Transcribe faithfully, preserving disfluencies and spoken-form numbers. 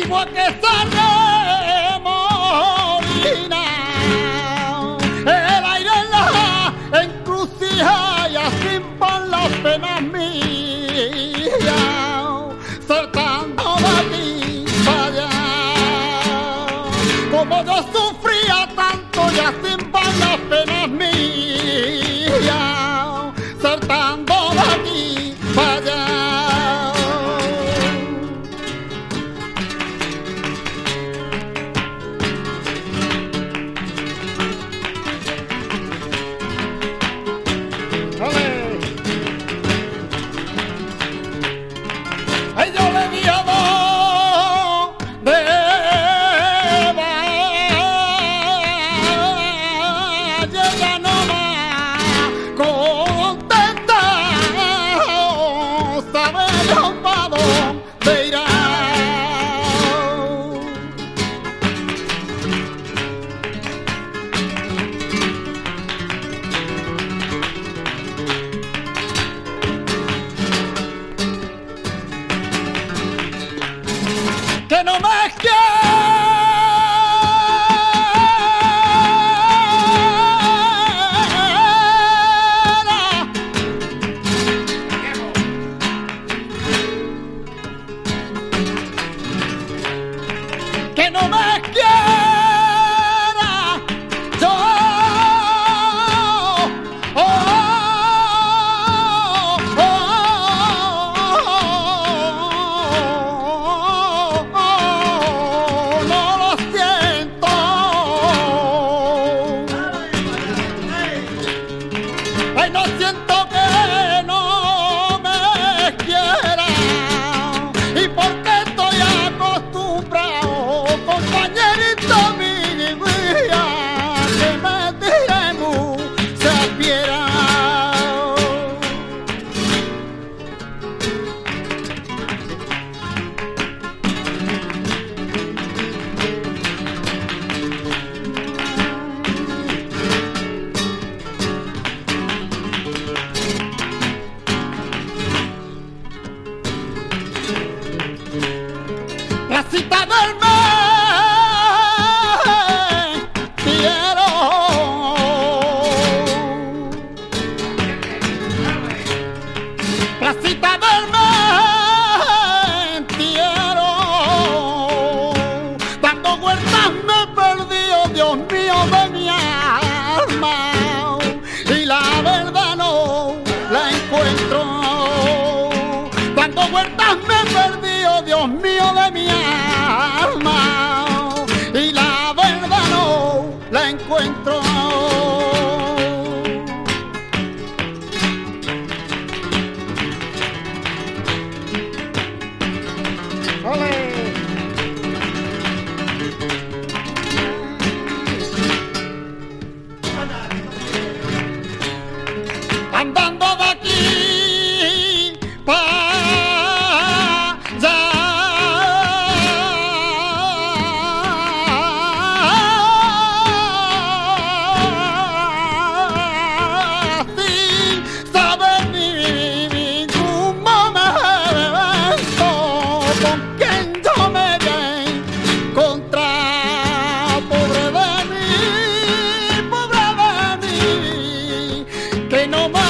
igual que esa remolina, el aire en la encrucijada y así van las penas mías, saltando de aquí para allá. Como yo sufría tanto y así van las penas mías, saltando de aquí para allá. Ay, yo le di a dos de valle, ya no más contestado, sabe Dios pa' dónde irá. Que no me quiera, que no me quiera, yo, oh, oh, oh, no lo siento. Ay, no siento que no me quiera, y porque estoy acostumbrado, compañerito mi vida, que me diremos se adviera. La cita del mentiero, la cita del mentiero, dando vueltas me perdí, oh Dios mío de mi alma, y la verdad no la encuentro. Dando vueltas me perdí, oh Dios mío de mi alma, y la verdad no la encuentro. ¡Ole! Andando de aquí para allá, sin saber ni ningún momento con quien yo me voy a encontrar. Pobre de mí, pobre de mí, que no me